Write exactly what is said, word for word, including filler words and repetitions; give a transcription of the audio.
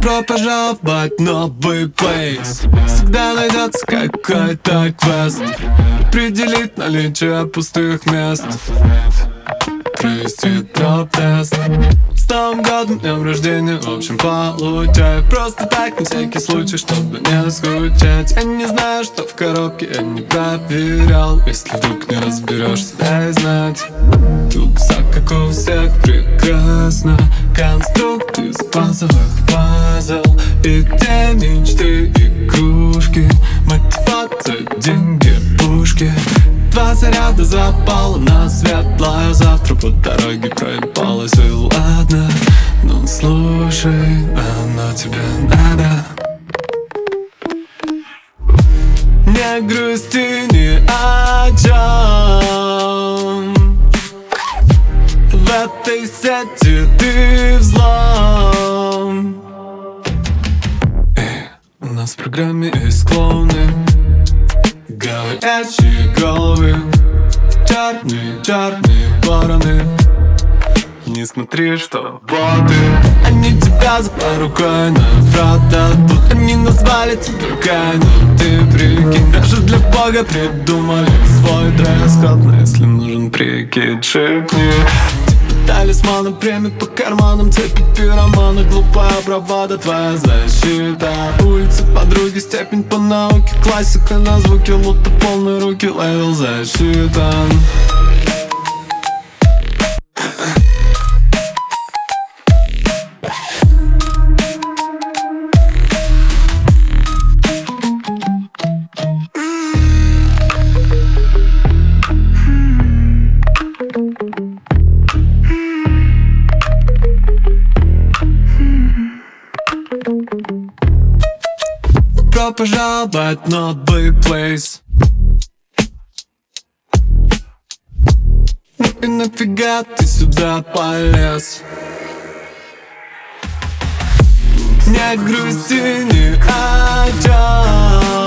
Добро пожаловать в новый плейс. Всегда найдется какой-то квест, определить наличие пустых мест, провести топ-тест. С Новым годом, днем рождения, в общем, получай. Просто так, на всякий случай, чтобы не скучать. Я не знаю, что в коробке, я не проверял. Если вдруг не разберешься, дай знать. Рюкзак, как у всех, прекрасно. Конструкт из базовых пазл. И те мечты, игрушки, мотивация, деньги, пушки. Два заряда запала на светлое. Завтра по дороге проебалась, и ладно. Ну слушай, оно тебе надо. Не грусти ни о чем. В этой сети ты взлом. Эй, у нас в программе есть клоуны, говорящие головы, черные, черные вороны. Не смотри, что боты, они тебя за пару коинов продадут. Они назвали тебя коином, ты прикинь. Даже для бога придумали свой дресс-код. Но если нужен прикид, шепни. Талисманы, премии по карманам, цепи пиромана. Глупая бравада, твоя защита. Улицы, подруги, степень по науке. Классика на звуки, лута полные руки. Левел засчитан. Добро пожаловать в новый плейс. Ну и нафига ты сюда полез? Не грусти ни о чем.